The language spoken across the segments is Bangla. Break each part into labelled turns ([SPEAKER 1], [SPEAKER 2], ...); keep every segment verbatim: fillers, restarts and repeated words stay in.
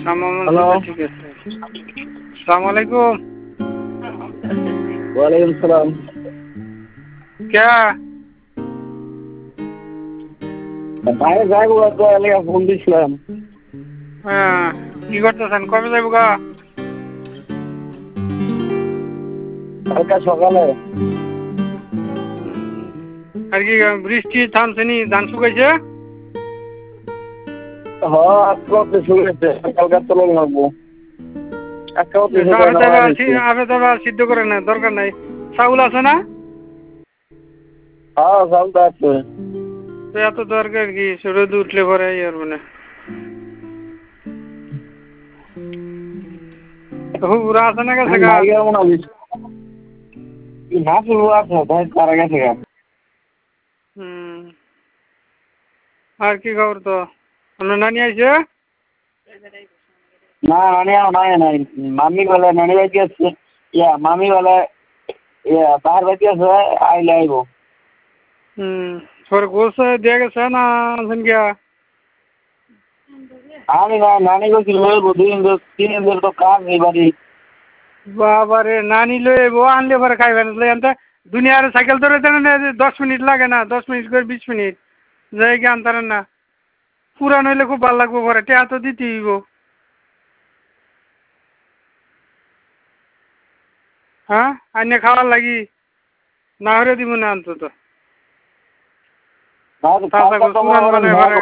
[SPEAKER 1] সামামান
[SPEAKER 2] হ্যালো
[SPEAKER 1] ঠিক আছে। আসসালামু আলাইকুম।
[SPEAKER 2] ওয়ালাইকুম সালাম।
[SPEAKER 1] কে
[SPEAKER 2] বাইরে যাইবো তো এলাকা ফোন দিছিলাম।
[SPEAKER 1] হ্যাঁ, কি করতেছেন? কবে যাইব গা?
[SPEAKER 2] কালকে সকালে।
[SPEAKER 1] আর কি বৃষ্টি থামছে নি? ধান শুকাইছে?
[SPEAKER 2] হ্যাঁ আজকে অত শুরু হয়েছে, কালকে তো লোক লাগবো। আজকে অত শুরু
[SPEAKER 1] আবে
[SPEAKER 2] না
[SPEAKER 1] তবে
[SPEAKER 2] বাইরে হয়েছে।
[SPEAKER 1] আবে তবে সিদ্ধ করে না, দরকার নাই। চাউল আছে না?
[SPEAKER 2] হ্যাঁ চাল তো আছে।
[SPEAKER 1] তো এত দরকার কি? রোদ উঠলে পরে আর মানে হুবুরা আছে না গেছে গা?
[SPEAKER 2] নাই গেল না না শুরু আছে, ভাই তারা গেছে গা।
[SPEAKER 1] হুম, আর কি খবর তো? আপনার নানি আইছে?
[SPEAKER 2] না নানি আর নাই নাই, মামি বলে নানি বাড়ি আছে, ইয়া মামি বলে ইয়া তার বাড়ি আছে, আইলে আইবো।
[SPEAKER 1] হুম, পরে গোস দিয়ে গেছে না আছেন গিয়া?
[SPEAKER 2] আমি না নানি গেছিল দুই দিন ধরে তিন দিন ধরে তো কাজ নেই বাড়ি।
[SPEAKER 1] বাবারে নানি লই আইবো, আনলে পরে খাইবেন এনতে দুনিয়ার সাইকেল ধরে দেন না, দশ মিনিট লাগে না, দশ মিনিট করে বিশ মিনিট যাই কি আনতারেন না। পুরান হইলে খুব ভালো লাগবো, পরে টেয়া তো দিতে হইব। হ্যাঁ, আইনে খাওয়ার লাগি না হলে দিব না অন্তত। তাজা গোস পুরান বানায় পরে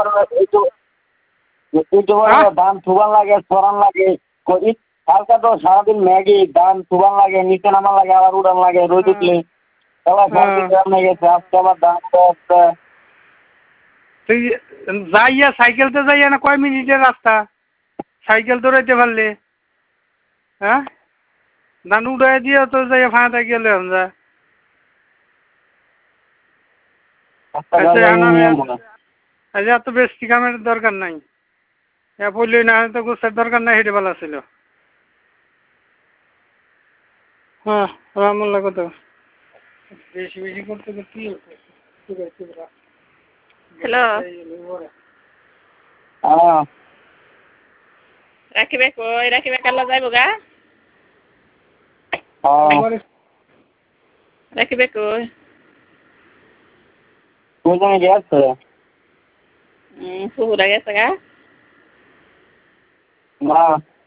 [SPEAKER 1] হ্যাঁ
[SPEAKER 2] ধান থুবান লাগে, সরান লাগে, কালকে তো সারাদিন ম্যাগি ধান থুবান লাগে, নিচে নামান লাগে, আবার উড়ান লাগে, রোদ উঠলে আবার সারাদিন রান্না গেছে, আজকে আবার ধান
[SPEAKER 1] তুই যাইয়া সাইকেলতে যাইয়া না কয় মিনিটের রাস্তা, সাইকেল দৌড়াইতে পারলে হ্যাঁ ধান উড়াই দিয়ে তো যাইয়া ফাঁটা গেলে হন যা। আচ্ছা এত বেশি কামের দরকার নাই, এ বললি না তো গোসের দরকার নাই, হেঁটে ভালো ছিল। হ্যাঁ রামুল্লা কত বেশি বেশি করতে কি
[SPEAKER 3] হ্যালো রাখিবে কই রাখিবে কালা যাইব গা রাখিবে কই
[SPEAKER 2] কোথায় গেছে?
[SPEAKER 3] হুম ফুহুরা গেছে গা
[SPEAKER 2] না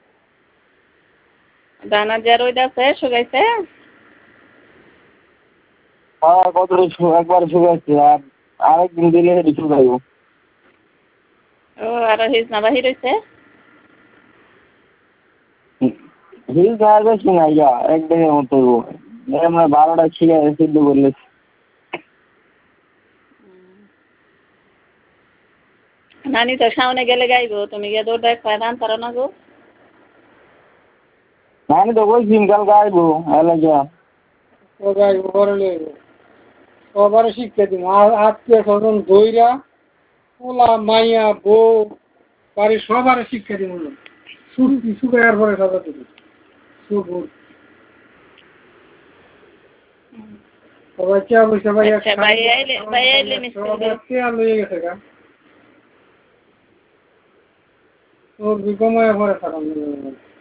[SPEAKER 3] দানা যে রোদ আছে শুকাইছে।
[SPEAKER 2] হ্যাঁ কত একবার শুকাইছে, আর আরেকদিন দিলে শুকাইব।
[SPEAKER 3] ও আর হিজ না বাহির হইছে
[SPEAKER 2] হিল খাওয়ার বেশি না, ইয়া এক দিনের মতো আমরা বারোটা ছিঁড়ে সিদ্ধ করলে।
[SPEAKER 3] নানি তো সামনে গেলে গাইব, তুমি গিয়ে দৌড় দেখ দান তারা না গো।
[SPEAKER 2] আমি তো বলছি কালকে আইবো এলাকা।
[SPEAKER 1] ও গাইব ঘরে লইব সবার শিক্ষা দিব, আর আত্মীয় স্বজন দইরা পোলা মাইয়া বউ বাড়ির সবার শিক্ষা দিব, শুকি শুকাইয়ার পরে সবার দিব শুকুর সবাই কে বসে ভাই
[SPEAKER 3] আচ্ছা ভাই আইলে ভাই আইলে নিশ্চয়
[SPEAKER 1] কে লইয়ে গেছে গা তোর বিকময় পরে থাকা